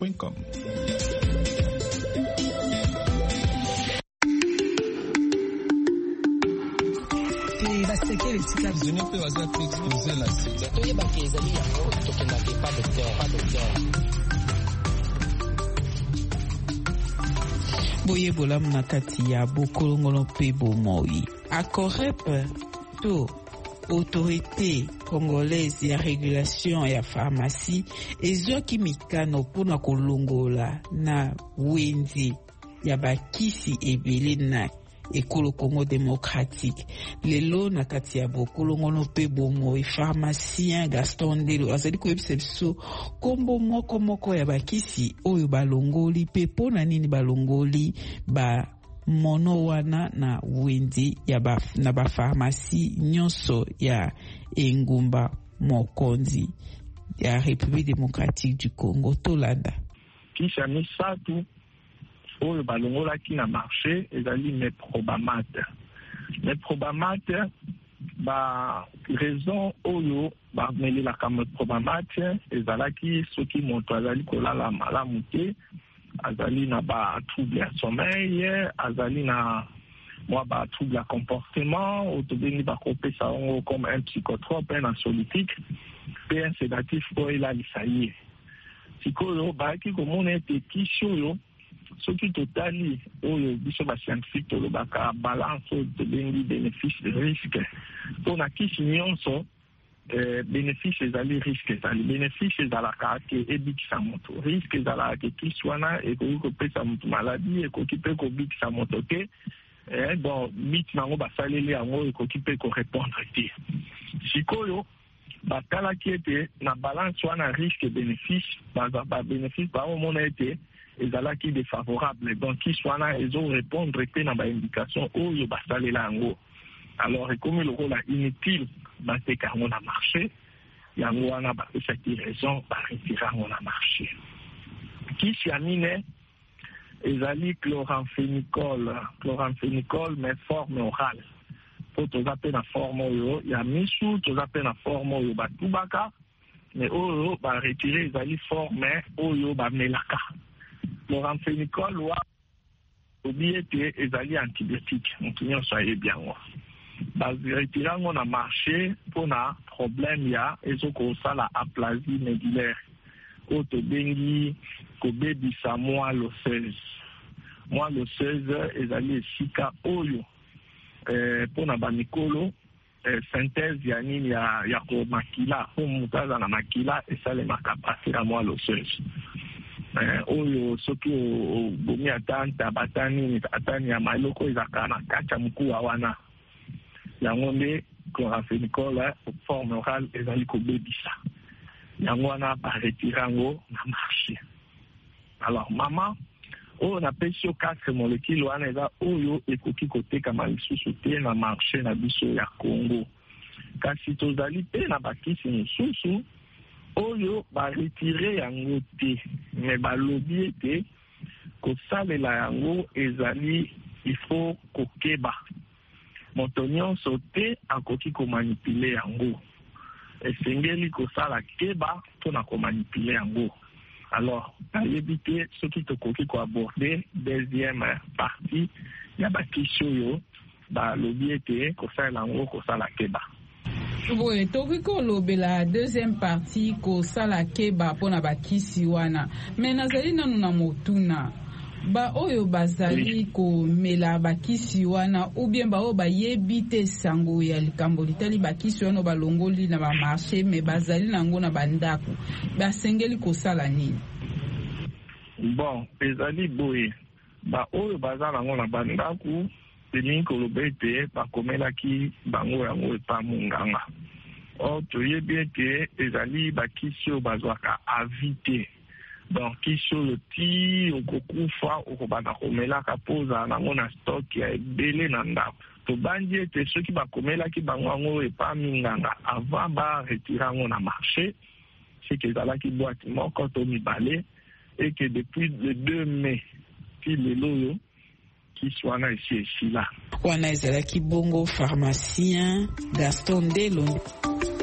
www.rfi.com. Boye bolam na kati ya bokolongolo pe bomoi. Acorep to autorité congolaise ya régulation ya pharmacie ezwaki mikano mpona kolongola na wenze ya bakisi ebele na ekolo Congo démocratique. Lelo na kati ya bokolongono pe bomoi pharmacien Gaston Ndelo azali koyebisa biso kombo moko ya bakisi oyo balongoli pe pona nini balongoli ba mono wana na wenzi na ba pharmacie nyonso ya engumba mokonzi ya République démocratique du Congo tolanda. Kisha misatu oyo balongolaki na marché ezali Meprobamate. Meprobamate ba raison oyo bamelelaka Meprobamate ezalaki soki moto azali kolala malamu te, azali na ba trouble ya sommeil, azali na mwa ba trouble ya comportement, otobengi bakopesa yango comme un psychotrope, un anxiolytique, pe un sédatif oyo elalisa ye. Sikoyo bayaki komona ete kisi oyo soki totali oyo biso bascientifique tolobaka balance oyo tobengi bénéfice risque, mpona kisi nyonso bénéfice ezali risque ezali. Bénéfice ezalaka ke ebikisa moto, risque ezalaka ke kisi wana ekoki kopesa moto maladi, ekoki mpe kobikisa moto te, bon biti nango basaleli yango ekoki mpe korépondre te. Sikoyo batalaki ete na balance wana risque bénéfice babénéfice baomona ete ezalaki défavorable, donc kisi wana ezorépondre te na baindication oyo basalela yango. Alors ekomi lokola inutile bateka yango na marché, yango wana bapesaki raison baretire yango na marché. Kisi ya mine ezali chloramphénicol mais forme orale. Po toza pe na forme oyo ya misu, toza pe na forme oyo batubaka, mais oyo baretire ezali forme oyo bamelaka. Chloramphénicol wa obi ete ezali antibiotique, moto nyonso ayebi yango. Baretire yango na marché mpona problème ya ezokosala aplasie médulaire oyo tobengi kobebisa moelle osseuse. Moelle osseuse ezali esika oyo mpona bamikolo synthèse ya nini ya komakila po moto aza na makila esalemaka partir ya moelle osseuse. Oyo soki obomi ata batani atani ya maloko ezaka na kati ya mokuwa wana, yango nde chloramphénicol forme orale ezali kobebisa yango wana baretire yango na marché. Alors mama oyo napesi yo 4 molécule wana eza oyo ekoki kotekama lisusu te na marché na biso ya Congo, kasi tozali pe na bakisi mosusu oyo baretire yango te, me balobi ete kosalela yango ezali ifo kokeba. Moto nyonso te akoki komanipule yango, esengeli kosala keba mpona komanipule yango. Alors nayebi te soki tokoki koaborde deuxième partie ya bakisi oyo balobi ete kosalela yango kosala keba. Boye toki kolobela deuxième partie kosala keba mpona bakisi wana, me nazali nanu na motuna ba oyo bazali komela bakisi wana ou bien ba oyo bayebi te sango ya likambo litali bakisi wana balongoli na ba marché me bazali nango na bandako basengeli kosala nini? Bon, ezali boye ba oyo baza nango na bandako elingi koloba ete bakomelaki bango yango epa monganga. Or toyebi ete ezali bakisi oyo bazwaka avite, donc kisi oyo ti okokufa okobanda komelaka mpo ozala nango na stock ya ebele na ndako. Tobandi ete soki bakomelaki bango yango epa minganga avant baretire yango na marché, seke ezalaki boîte moko to mibale, et que depuis le 2 mai ti lelo oyo kisi wana esi esila. Wana ezalaki bongo pharmacien Gaston Ndelo.